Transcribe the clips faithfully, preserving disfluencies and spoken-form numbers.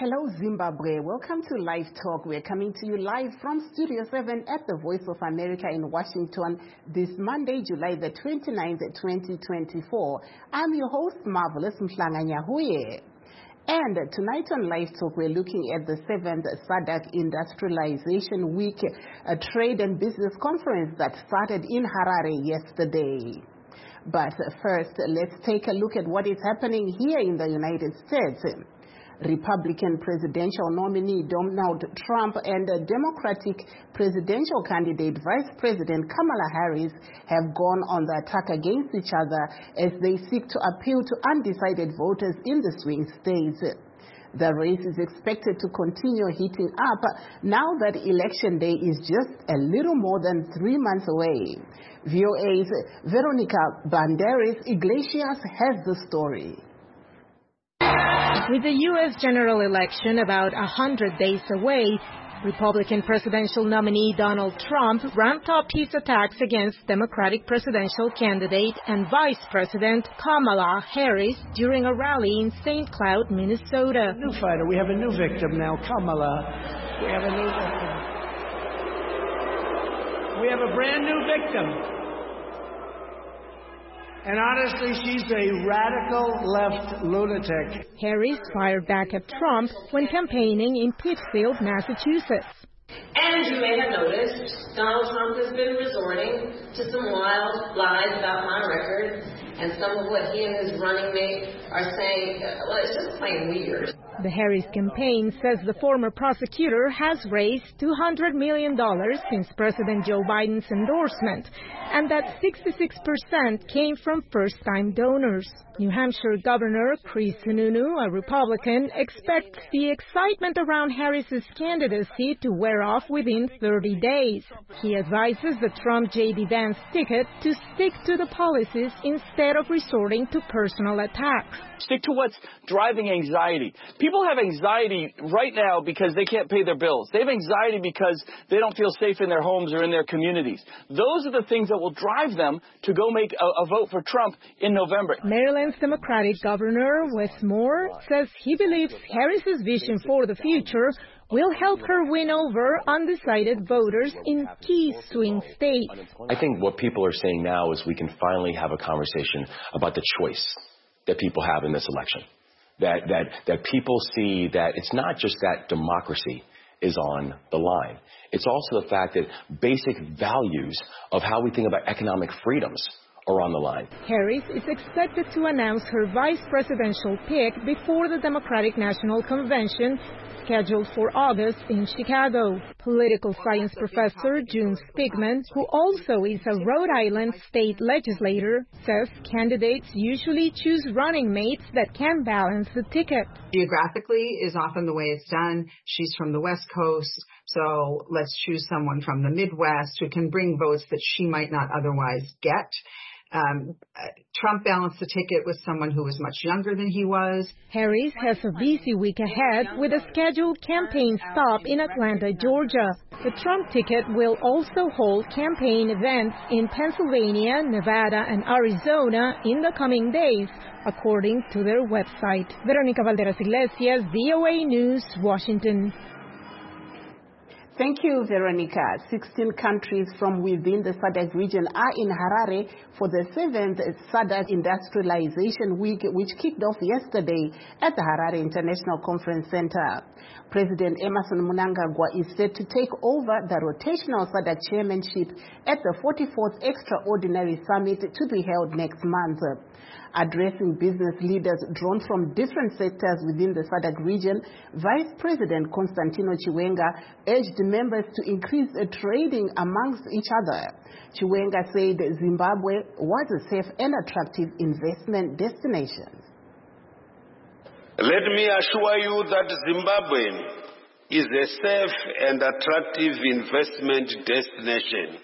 Hello, Zimbabwe. Welcome to Live Talk. We're coming to you live from Studio seven at the Voice of America in Washington this Monday, July the twenty-ninth, twenty twenty-four. I'm your host, Marvelous Mhlanganyahuye. And tonight on Live Talk, we're looking at the seventh SADC Industrialization Week, a trade and business conference that started in Harare yesterday. But first, let's take a look at what is happening here in the United States. Republican presidential nominee Donald Trump and Democratic presidential candidate Vice President Kamala Harris have gone on the attack against each other as they seek to appeal to undecided voters in the swing states. The race is expected to continue heating up now that Election Day is just a little more than three months away. V O A's Veronica Banderas Iglesias has the story. With the U S general election about one hundred days away, Republican presidential nominee Donald Trump ramped up his attacks against Democratic presidential candidate and Vice President Kamala Harris during a rally in Saint Cloud, Minnesota. New fighter. We have a new victim now, Kamala. We have a new victim. We have a brand new victim. And honestly, she's a radical left lunatic. Harris fired back at Trump when campaigning in Pittsfield, Massachusetts. And you may have noticed, Donald Trump has been resorting to some wild lies about my record, and some of what he and his running mate are saying, well, it's just plain weird. The Harris campaign says the former prosecutor has raised two hundred million dollars since President Joe Biden's endorsement, and that sixty-six percent came from first-time donors. New Hampshire Governor Chris Sununu, a Republican, expects the excitement around Harris's candidacy to wear off within thirty days. He advises the Trump-J D Vance ticket to stick to the policies instead of resorting to personal attacks. Stick to what's driving anxiety. People have anxiety right now because they can't pay their bills. They have anxiety because they don't feel safe in their homes or in their communities. Those are the things that will drive them to go make a, a vote for Trump in November. Maryland's Democratic Governor Wes Moore says he believes Harris's vision for the future will help her win over undecided voters in key swing states. I think what people are saying now is we can finally have a conversation about the choice that people have in this election. That, that, that people see that it's not just that democracy is on the line. It's also the fact that basic values of how we think about economic freedoms are on the line. Harris is expected to announce her vice presidential pick before the Democratic National Convention scheduled for August in Chicago. Political science professor June Spigman, who also is a Rhode Island state legislator, says candidates usually choose running mates that can balance the ticket. Geographically is often the way it's done. She's from the West Coast, so let's choose someone from the Midwest who can bring votes that she might not otherwise get. Um, Trump balanced the ticket with someone who was much younger than he was. Harris has a busy week ahead with a scheduled campaign stop in Atlanta, Georgia. The Trump ticket will also hold campaign events in Pennsylvania, Nevada, and Arizona in the coming days, according to their website. Veronica Banderas Iglesias, V O A News, Washington. Thank you, Veronica. sixteen countries from within the SADC region are in Harare for the seventh SADC Industrialization Week, which kicked off yesterday at the Harare International Conference Center. President Emmerson Mnangagwa is set to take over the rotational SADC chairmanship at the forty-fourth Extraordinary Summit to be held next month. Addressing business leaders drawn from different sectors within the SADC region, Vice President Constantino Chiwenga urged members to increase trading amongst each other. Chiwenga said Zimbabwe was a safe and attractive investment destination. Let me assure you that Zimbabwe is a safe and attractive investment destination.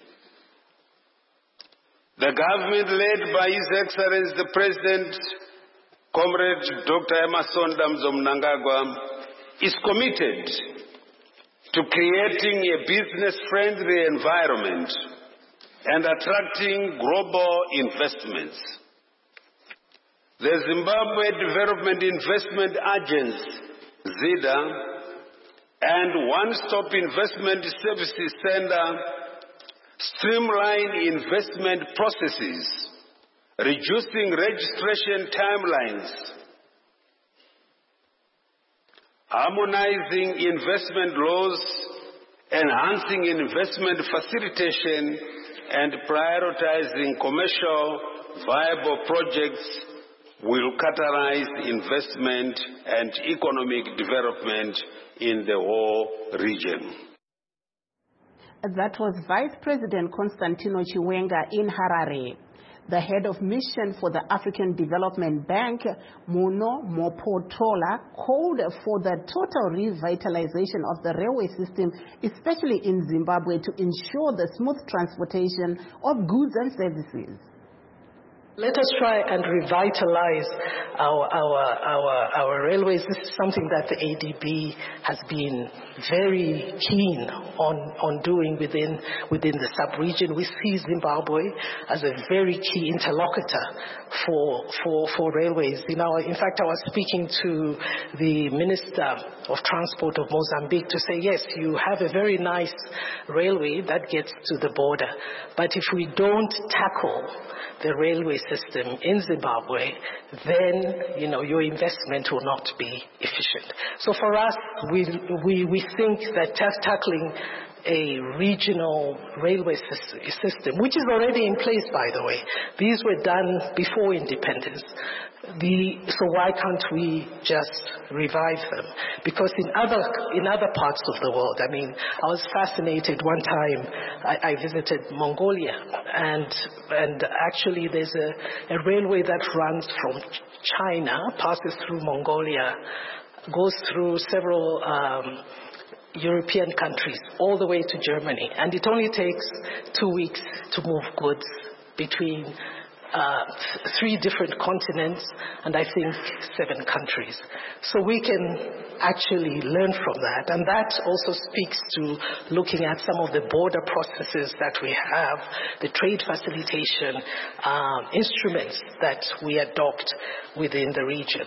The government led by His Excellency the President, Comrade Doctor Emmerson Damzo Mnangagwa, is committed to creating a business-friendly environment and attracting global investments. The Zimbabwe Development Investment Agency, ZIDA, and one-stop investment services center streamline investment processes, reducing registration timelines, harmonizing investment laws, enhancing investment facilitation, and prioritizing commercial viable projects will catalyze investment and economic development in the whole region. That was Vice President Constantino Chiwenga in Harare. The head of mission for the African Development Bank, Muno Mopotola, called for the total revitalization of the railway system, especially in Zimbabwe, to ensure the smooth transportation of goods and services. Let us try and revitalize our, our, our, our railways. This is something that the A D B has been very keen on, on doing within, within the sub-region. We see Zimbabwe as a very key interlocutor for, for, for railways. You know, in fact, I was speaking to the Minister of Transport of Mozambique to say, yes, you have a very nice railway that gets to the border, but if we don't tackle the railway system in Zimbabwe, then, you know, your investment will not be efficient. So for us, we, we, we think that tackling a regional railway system, which is already in place, by the way. These were done before independence. The, so why can't we just revive them? Because in other in other parts of the world, I mean, I was fascinated one time. I, I visited Mongolia, and and actually there's a, a railway that runs from China, passes through Mongolia, goes through several Um, European countries all the way to Germany, and it only takes two weeks to move goods between uh, th- three different continents and I think seven countries. So we can actually learn from that, and that also speaks to looking at some of the border processes that we have, the trade facilitation um, instruments that we adopt within the region.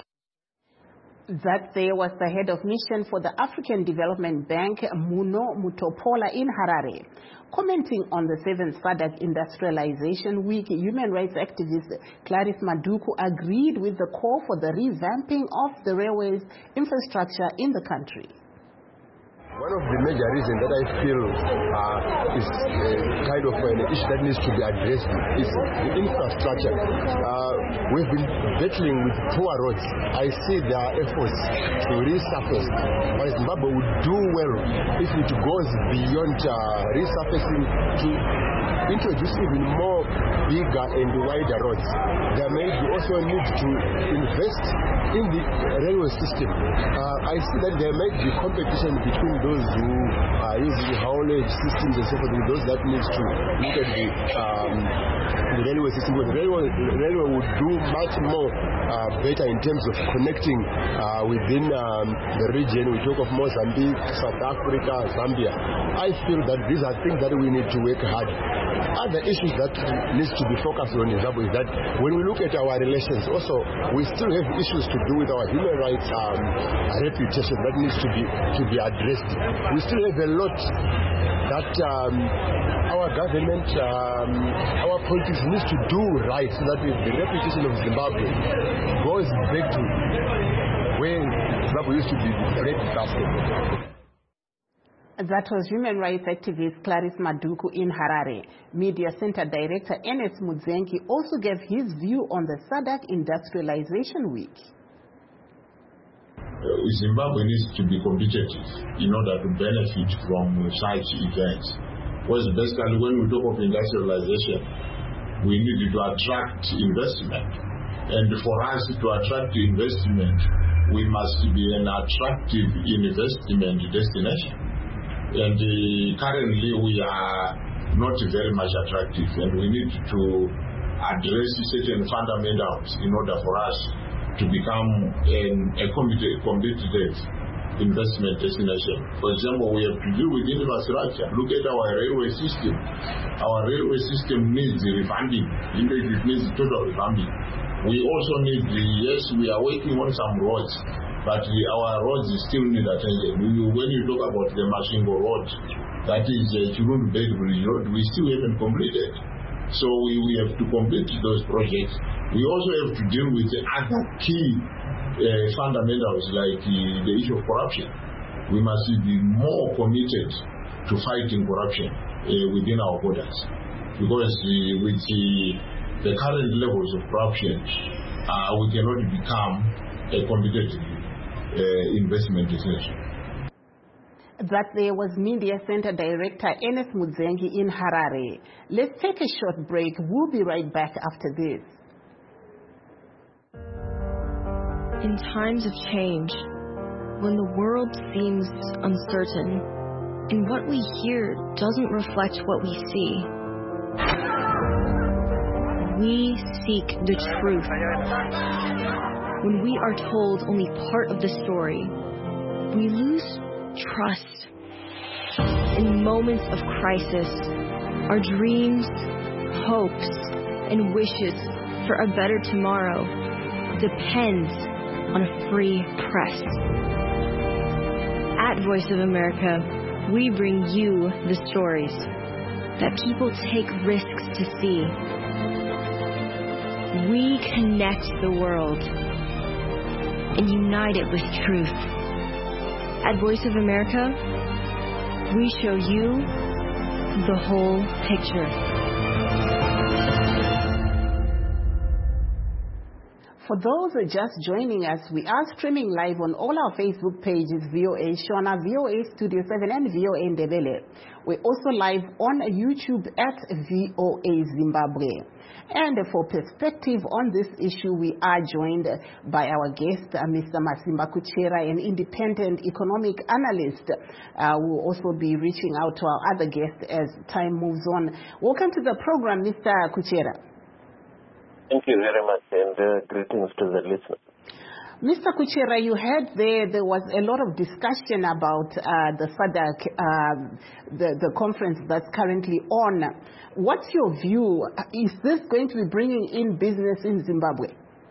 That there was the head of mission for the African Development Bank, Muno Mutopola in Harare. Commenting on the seventh SADC Industrialization Week, human rights activist Clarice Maduku agreed with the call for the revamping of the railways infrastructure in the country. One of the major reasons that I feel uh, is uh, kind of an issue that needs to be addressed is the infrastructure. Uh, we've been battling with poor roads. I see there are efforts to resurface, but Zimbabwe would do well if it goes beyond uh, resurfacing to introduce even more bigger and wider roads. There may be also need to invest in the railway system. Uh, I see that there may be competition between those who are using haulage systems and so forth, with those that need to look at the, um, the railway system. Because the railway, the railway would do much more uh, better in terms of connecting uh, within um, the region. We talk of Mozambique, South Africa, Zambia. I feel that these are things that we need to work hard. Other issues that needs to be focused on in Zimbabwe is that when we look at our relations, also we still have issues to do with our human rights um, reputation that needs to be to be addressed. We still have a lot that um, our government, um, our politics needs to do right so that the reputation of Zimbabwe goes back to where Zimbabwe used to be, the red basket. That was human rights activist Clarice Maduku in Harare. Media Center Director Ernest Mudzenki also gave his view on the SADC Industrialization Week. Uh, Zimbabwe needs to be competitive in order to benefit from such events. Because basically when we talk of industrialization, we need to attract investment. And for us to attract investment, we must be an attractive investment destination. And uh, currently we are not very much attractive, and we need to address certain fundamentals in order for us to become an, a competitive investment destination. For example, we have to deal with infrastructure. Look at our railway system. Our railway system needs revamping. In fact, it needs total revamping. We also need, the, yes, we are working on some roads, but the, our roads still need attention. We, when you talk about the Mashingo Road, that is uh, Chirundu Bedbury Road, we still haven't completed. So we, we have to complete those projects. We also have to deal with the other key uh, fundamentals like uh, the issue of corruption. We must be more committed to fighting corruption uh, within our borders, because uh, with the, the current levels of corruption, uh, we cannot become a competitive uh, investment destination. That there was Media Center Director Ernest Mudzengi in Harare. Let's take a short break. We'll be right back after this. In times of change, when the world seems uncertain and what we hear doesn't reflect what we see, we seek the truth. When we are told only part of the story, we lose trust. In moments of crisis, our dreams, hopes, and wishes for a better tomorrow depends on a free press. At Voice of America, we bring you the stories that people take risks to see. We connect the world and unite it with truth. At Voice of America, we show you the whole picture. For those who are just joining us, we are streaming live on all our Facebook pages, V O A Shona, V O A Studio seven, and V O A Ndebele. We're also live on YouTube at V O A Zimbabwe. And for perspective on this issue, we are joined by our guest, uh, Mister Masimba Kuchera, an independent economic analyst. Uh, we'll also be reaching out to our other guests as time moves on. Welcome to the program, Mister Kuchera. Thank you very much, and uh, greetings to the listeners. Mister Kuchera, you heard there there was a lot of discussion about uh, the SADC, uh, the, the conference that's currently on. What's your view? Is this going to be bringing in business in Zimbabwe?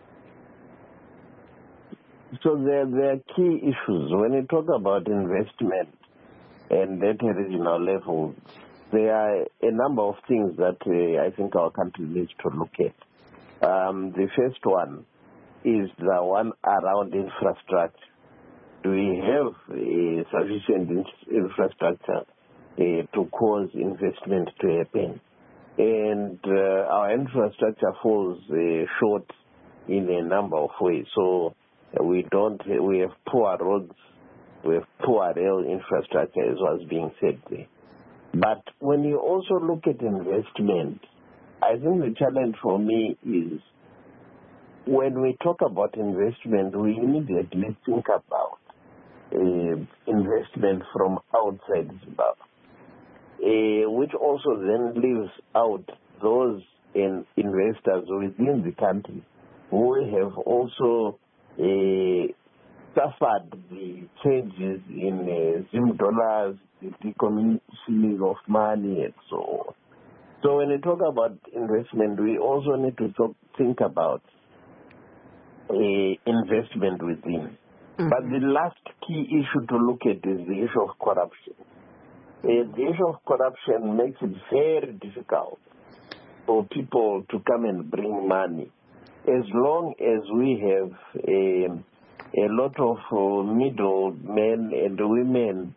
So there, there are key issues. When you talk about investment and at a regional level, there are a number of things that uh, I think our country needs to look at. Um, the first one is the one around infrastructure. Do we have uh, sufficient in- infrastructure uh, to cause investment to happen? And uh, our infrastructure falls uh, short in a number of ways. So uh, we don't, we have poor roads, we have poor rail infrastructure, as was being said there. But when you also look at investment, I think the challenge for me is when we talk about investment, we immediately think about uh, investment from outside Zimbabwe. Uh, which also then leaves out those in investors within the country who have also uh, suffered the changes in uh, Zim dollars, the decommissioning of money, and so on. So when we talk about investment, we also need to talk, think about uh, investment within. Mm-hmm. But the last key issue to look at is the issue of corruption. Uh, the issue of corruption makes it very difficult for people to come and bring money. As long as we have a, a lot of uh, middlemen and women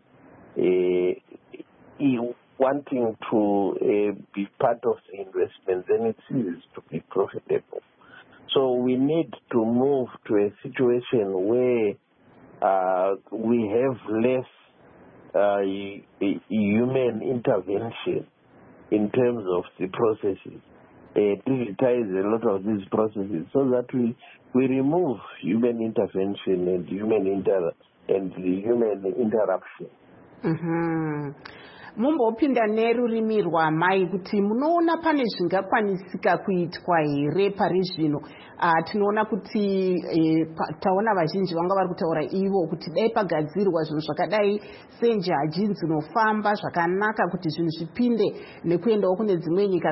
uh, wanting to uh, be part of the investment, then it ceases to be profitable. So we need to move to a situation where uh, we have less Uh, human intervention in terms of the processes, uh, digitize a lot of these processes so that we, we remove human intervention and human inter and the human interruption. Mm-hmm. Mumbopinda nerurimi rwamai kuti munoona pane zvingakwanisika kuitwa here pari zvino. Uh, tinoona kuti eh, taona vazhinji vanga vari kutaura ivo kuti dai pagadzirwa zvinhu zvakadai senjaji dzinofamba zvakanaka kuti zvinhu zvipinde nekuendawo kune dzimwe nyika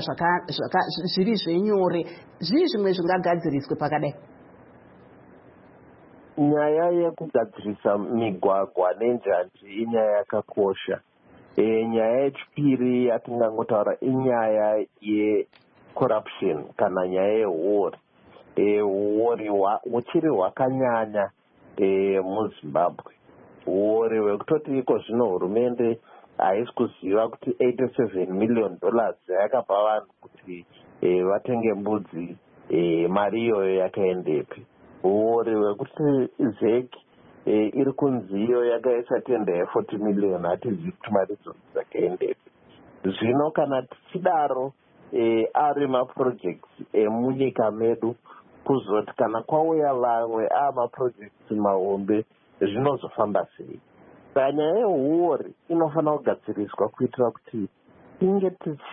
zviri zvenyore. Zvii zvimwe zvingagadziriswe pakadai? nyaya yekugadzirisa migwagwa nenjanji inyaya yakakosha. E, nyaya yechipiri yatingangotaura inyaya yecorruption kana nyaya yehuori. E, huori huchiri hwakanyanya e, muZimbabwe. Huori hwekutoti iko zvino hurumende haisi kuziva kuti eighty-seven million dollars yakapa vanhu kuti e, vatenge mbudzi, e, mari iyoyo yakaendepi. Huori hwekuti zeki e, iri kunzi iyo yakaisa tenda ye-forty million hatizivi kuti mari idzodzi dzakaendepi. Zvino kana tichidaro e, ari maprojects emunyika medu, kuzoti kana kwauya vamwe amaprojects mahombe zvinozofamba sei. Saka nyaya yehuori inofanira kugadziriswa kuitira kuti tinge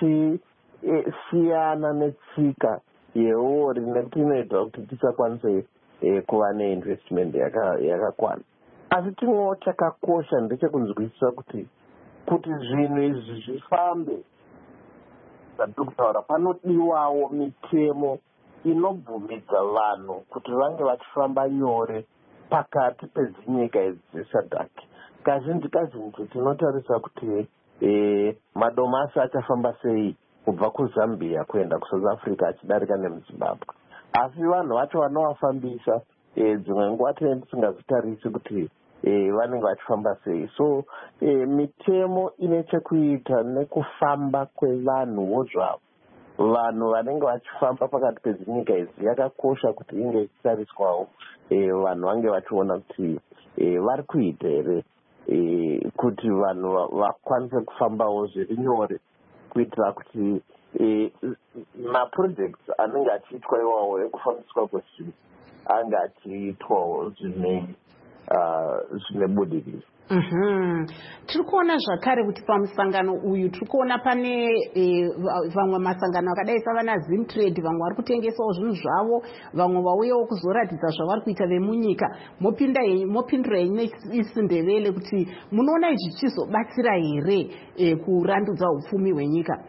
tichisiyana e, netsika yehuori netinoita kuti tisakwanise e, kuva neinvestment yakakwana. Asi chimwewo chakakosha ndechekunzwisisa kuti kuti zvinhu izvi zvifambe, zvatiri kutaura, panodiwawo mitemo inobvumidza vanhu kuti vange vachifamba nyore pakati pedzinyika idzi dzesadhaki. Kazhinji kazhinji tinotarisa kuti e, madomasi achafamba sei kubva kuZambia kuenda kuSouth Africa achidarika nemuZimbabwe. Asi vanhu vacho vanovafambisa e, dzimwe nguva tinenge tisingazitarisi kuti e, vanenge vachifamba sei. So e, mitemo ine chekuita nekufamba kwevanhuwo zvavo, vanhu vanenge vachifamba pakati pedzinyika idzi yakakosha kuti inge ichitariswawo, e, vanhu vange vachiona kuti e, vari kuita here e, kuti vanhu vakwanise kufambawo zviri nyore, kuitira kuti e, maprojects anenge achiitwa iwawo ekufambiswa kwezvinhu ange achiitwawo zvine uh, zvine budiriro. Mm-hmm. Tiri kuona zvakare kuti pamusangano uyu tiri kuona pane e, vamwe masangano akadai savana Zimtrade, vamwe vari kutengesawo zvinhu zvavo, vamwe vauyawo kuzoratidza zvavari kuita vemunyika. Mopinda mopindura neIsindebele kuti munoona izvi zvichizobatsira here e, kurandudza upfumi hwenyika?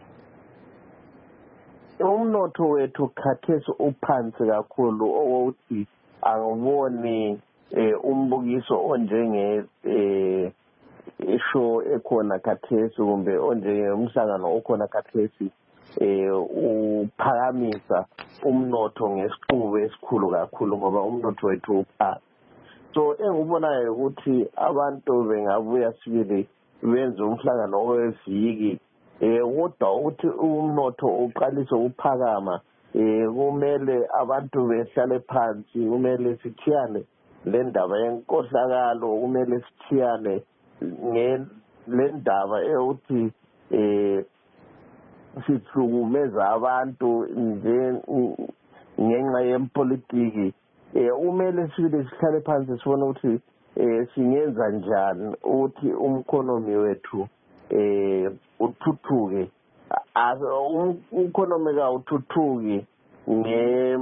Umnoto wetu khathesi uphansi kakhulu owokuthi angiboni e, umbukiso onjenge e, isho ekhona khathesi kumbe onjenge umhlangano okhona khathesi e, uphakamisa umnotho ngesiqubu esikhulu kakhulu ngoba umnotho wethu uphansi. So engubonayo ukuthi abantu bengabuya sibili benze umhlangano oweviki eh kodwa ukuthi umnotho uqalise ukuphakama eh kumele abantu behlale phansi, kumele sithiyane le ndaba yenkohlakalo, kumele sithiyane le ndaba eyokuthi eh sihlukumeza abantu nje ngenxa yempolitiki. Eh kumele sibile sihlale phansi sibone ukuthi eh singenza njani ukuthi umkhonomi wethu eh uthuthuke. Umkhonomi ka uthuthuki nge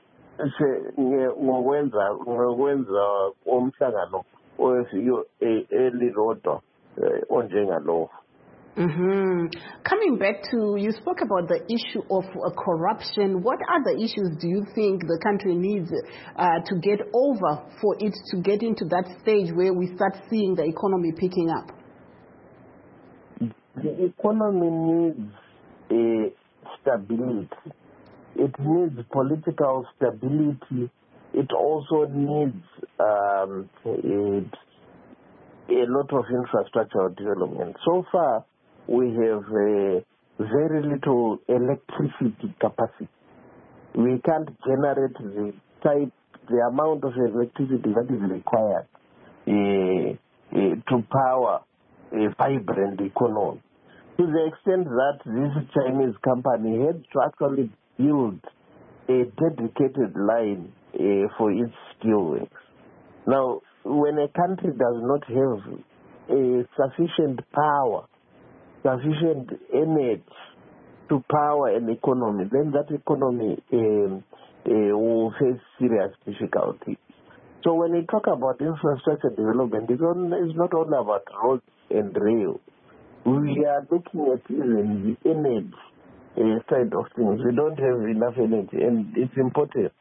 ngokwenza ngokwenza umhlangano oweziyo elilodwa onjengalowo. Mm-hmm. Coming back to, you spoke about the issue of uh, corruption. What other issues do you think the country needs uh, to get over for it to get into that stage where we start seeing the economy picking up? The economy needs a stability. It needs political stability. It also needs um, a, a lot of infrastructural development. So far, we have uh, very little electricity capacity. We can't generate the type, the amount of electricity that is required uh, uh, to power a vibrant economy. To the extent that this Chinese company had to actually build a dedicated line uh, for its steelworks. Now, when a country does not have a sufficient power, sufficient energy to power an economy, then that economy um, uh, will face serious difficulties. So when we talk about infrastructure development, it's not only about roads and rail. We are looking at even the energy uh, side of things. We don't have enough energy, and it's important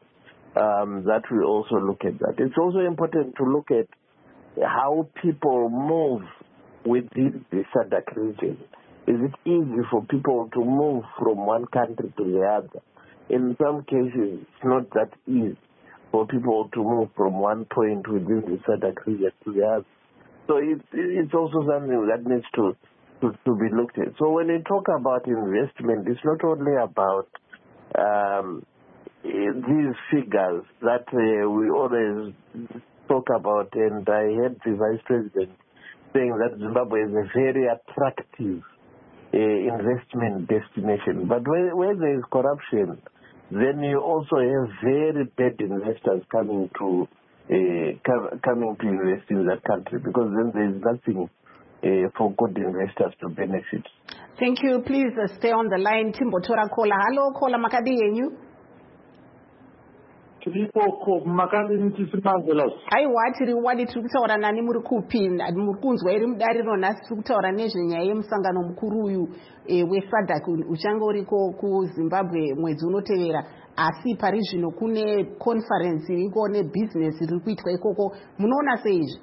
um, that we also look at that. It's also important to look at how people move within the S A D C region. Is it easy for people to move from one country to the other? In some cases, it's not that easy for people to move from one point within the S A D C region to the other. So it, it's also something that needs to, to, to be looked at. So when we talk about investment, it's not only about um, these figures that uh, we always talk about, and I heard the Vice President saying that Zimbabwe is a very attractive uh, investment destination. But where, where there is corruption, then you also have very bad investors coming to uh, com- coming to invest in that country, because then there is nothing uh, for good investors to benefit. Thank you. Please uh, stay on the line. Timbotora Kola. Hello, Kola Makadi yenyu. aiwa tiri wadi tiri kutaura nani muri kupi muri kunzwa iri mudariro nhasi tiri kutaura nezvenyaya yemusangano mukuru uyu e, weS A D C uchange uriko kuZimbabwe mwedzi unotevera, asi pari zvino kune conference iriko nebusiness iri kuitwa ikoko. Munoona seizvi?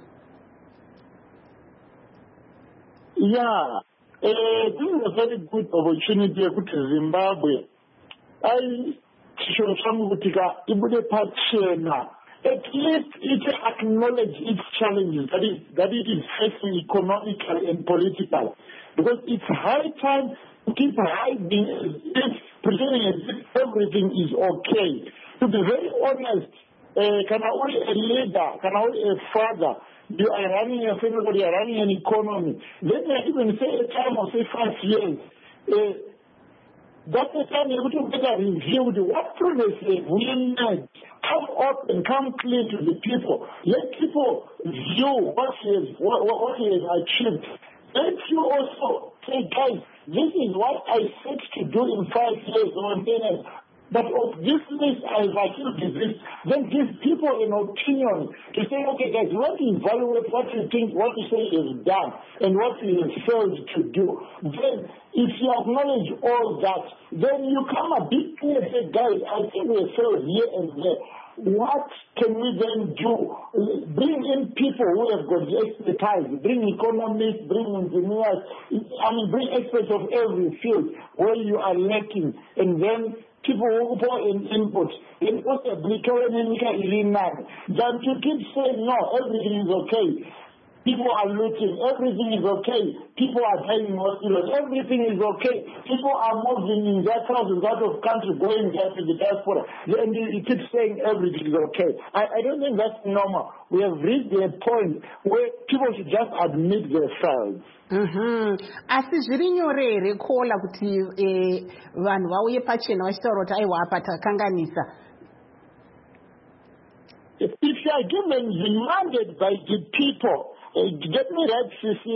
Yeah, uh, this is a very good opportunity yekuti Zimbabwe I chiro changu kutika ibude pachena, at least it acknowledge its challenges that is that it is facing economically and politically, because it's high time to keep hiding as if pretending as if everything is okay. To be very honest, uh, can I only a leader, can I only a father, you are running a family, you are running an economy, let me even say a time of say five years. Uh, That's the time you're able to get a review of what previously we made. Come up and come clean to the people. Let people view what he has, what, what he has achieved. Let you also say, guys, this is what I set to do in five years or ten years. But of this list, I have achieved this. Then give people an opinion to say, okay, guys, what you evaluate, what you think, what you say is done, and what you have failed to do. Then, if you acknowledge all that, then you come a bit clear and say, guys, I think we have failed here and there. What can we then do? Bring in people who have got the expertise. Bring economists, bring engineers, I mean, bring experts of every field where you are lacking. And then people who pour in input. And possibly, than to keep saying, no, everything is okay. People are looting, everything is okay. People are paying hospitals, everything is okay. People are moving in their thousands out of country, going there to the diaspora. And you keep saying everything is okay. I, I don't think that's normal. We have reached a point where people should just admit their failures. Mhm. Asi zviri nyore here kola kuti eh, vanhu vauye pachena vachitaura kuti aiwa apa takanganisa. If you are given the mandate by the people, uh, get me right,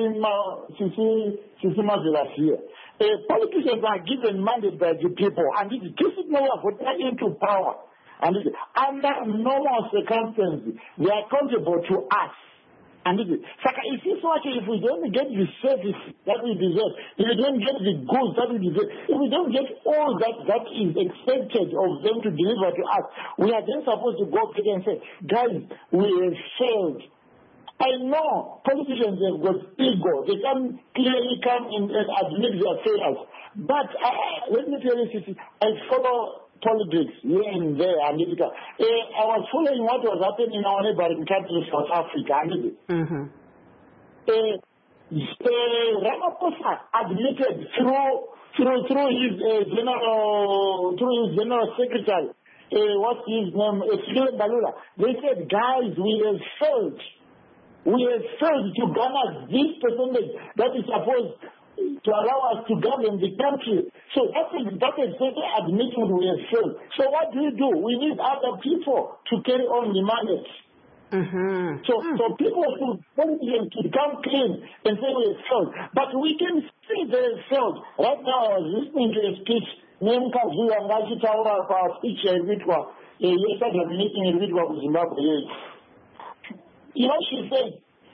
Sisi Mazila here. Uh, politicians are given mandate by the people, and this is now put into power. And it, under normal circumstances, they are accountable to us. And it, if this watch, if we don't get the service that we deserve, if we don't get the goods that we deserve, if we don't get all that that is expected of them to deliver to us, we are then supposed to go back and say, guys, we have failed. I know politicians have got ego. They can clearly come in and admit their failures. But uh, let me tell you, I follow politics here and there. And it, uh, I was following what was happening in our neighboring country, South Africa. Mm-hmm. Uh, uh, Ramaphosa admitted through through through his uh, general through his general secretary, uh, what's his name, uh, Balula. They said, guys, we have failed. We have failed to garner this percentage that is supposed to allow us to govern the country. So that is that is admitting we have failed. So what do we do? We need other people to carry on the mandate. Mm-hmm. So, mm. so people should to come clean and say we have failed. But we can see they have failed. Right now I was listening to a speech named Kazuya Ngachitaura about speech in Vitwa. Yesterday meeting in Vitwa, Zimbabwe. You know, she said,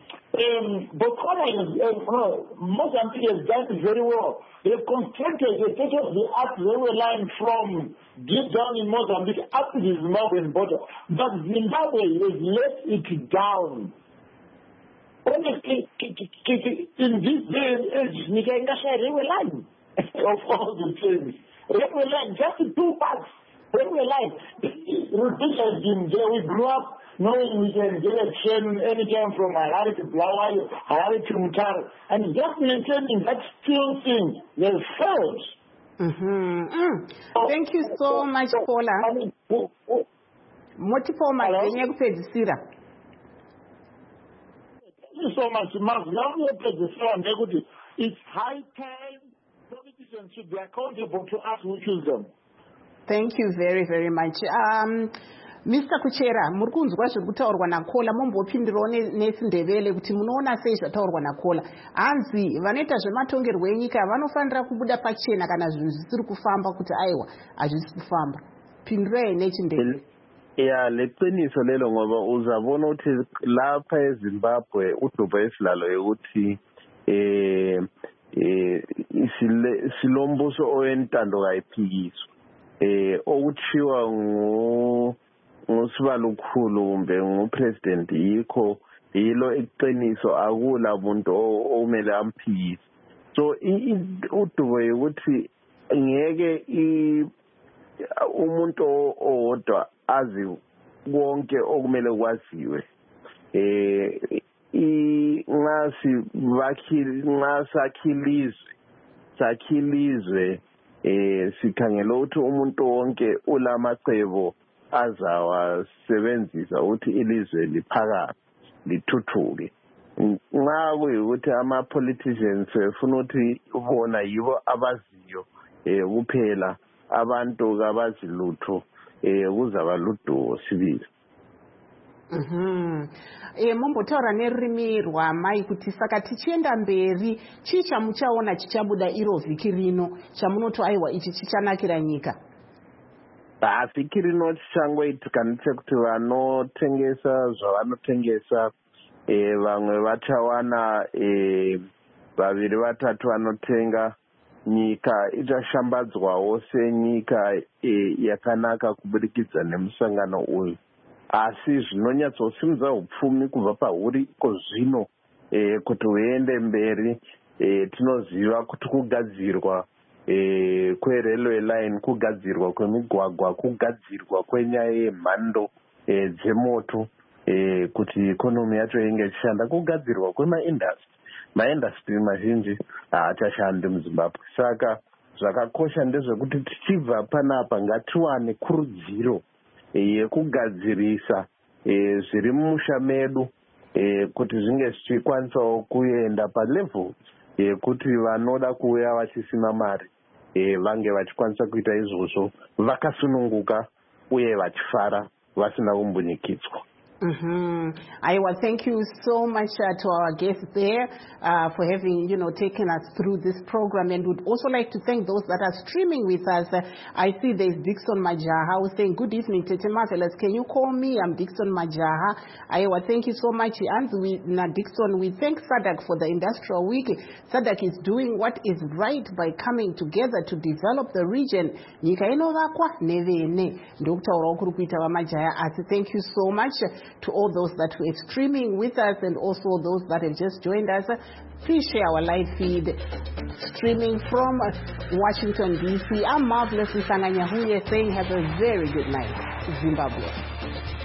Um, Botswana is, um, no, Mozambique has done it very well. They've constructed a state-of-the-art railway line from deep down in Mozambique up to the Zimbabwean border. But Zimbabwe has let it down. Honestly, in this day and age, you can get a railway line of all the things. Railway line, just two parts. Railway line. Rhodesia has been there. We grew up knowing we can get a train anytime from Harare to Bulawayo, Harare to Mutare, and just maintaining that still thing, they failed. Mm-hmm. Mm. Thank you so much, Paula. Multiple Thank you so much, Mark. It's high time politicians should be accountable to us who choose them. Thank you very, very much. Um, Mister Kuchera, muri kunzwa zviri kutaurwa naKola, mumbopindirawo nesindevele kuti munoona sei zvataurwa naKola. Hanzi vanoita zvematongerwo enyika vanofanira kubuda pachena kana zvinhu zvisiri kufamba kuti aiwa hazvisi kufamba. Pindirai nechindevele. Ya, leqiniso lelo ngoba uzabona ukuthi lapha eZimbabwe uDuba esilalo ukuthi eh eh silombuso owentando kayiphikiswa. Eh okuchiwa ngo ngosibalukhulu kumbe ngupresident yikho yilo iqiniso akula umuntu omele amphikise. So uDuba ukuthi ngeke umuntu owodwa azi konke okumele kwaziwe. Eh ngasi bakhili ngasakhilizwe sakhilizwe eh sikhangela ukuthi umuntu wonke ulamacebo azawasebenzisa ukuthi ilizwe liphakame lithuthuke. Nxa kuyikuthi ama politicians funa ukuthi ubona yibo abaziyo eh kuphela abantu kabazilutho eh kuzaba luduwo sibili. Mhm. Eh mombotaura nerimi rwamai kuti saka tichienda mberi chii chamuchaona chichabuda iro vhiki rino chamunoti aiwa ichi chichanakira nyika? Vhiki rino chichangoitika ndechekuti vanotengesa zvavanotengesa eh vamwe vachawana eh vaviri vatatu vanotenga, nyika ichashambadzwawo senyika eh yakanaka kubudikidza nemusangano uyu. Asi zvinonyatsosimudza upfumi kubva pauri iko zvino eh kuti uende mberi eh tinoziva kuti kugadzirwa eh kwerailway line, kugadzirwa kwemigwagwa, kugadzirwa kwenyaya yemhando eh dzemoto eh kuti ikonomi yacho inge ichishanda, kugadzirwa kwemaindustry maindustry mazhinji haachashandi muZimbabwe. Saka zvakakosha ndezvekuti tichibva panapa ngatiwane kurudziro yekugadzirisa zviri mumusha medu kuti zvinge zvichikwanisawo kuenda palevel yekuti vanoda kuuya vachisima mari vange vachikwanisa kuita izvozvo vakasununguka uye vachifara vasina kumbunyikidzwa. Mm-hmm. Aiwa, thank you so much uh, to our guests there uh, for having, you know, taken us through this program, and would also like to thank those that are streaming with us. Uh, I see there's Dixon Majaha who's saying, good evening, Tete Marvelous. Can you call me? I'm Dixon Majaha. Aiwa, thank you so much. And we, na Dixon, we thank SADC for the Industrial Week. SADC is doing what is right by coming together to develop the region. Nyika inovakwa nevene. Doctor Orokurukuita wa Majaha, I say thank you so much to all those that were streaming with us and also those that have just joined us. Please share our live feed streaming from Washington, D C. I'm Marvelous Nsanganya Huye saying have a very good night, Zimbabwe.